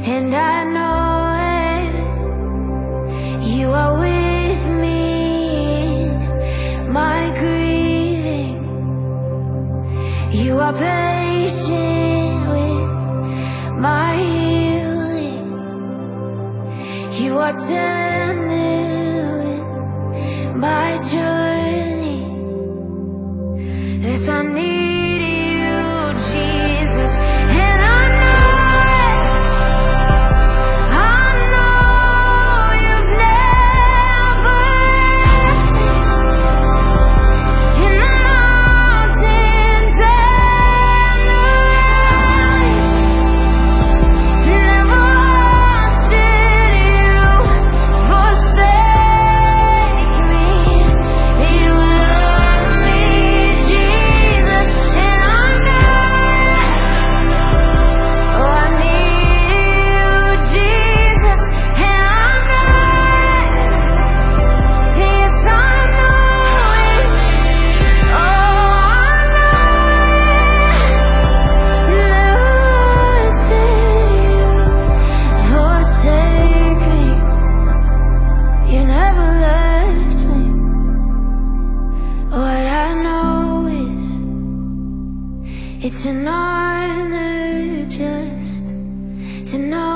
and I know it. You are with me in my grieving. You are patient with my healing. You are tender with my journey. Yes, I need you, Jesus, and I know you've never left me. In the mountains and the valleys, never once did you forsake me. You love me, Jesus, and I know. Oh, I need you, Jesus, and I know. Yes, I know it. Oh, I know. Never once did you forsake me. You never left me. What I know is it's an honor just to know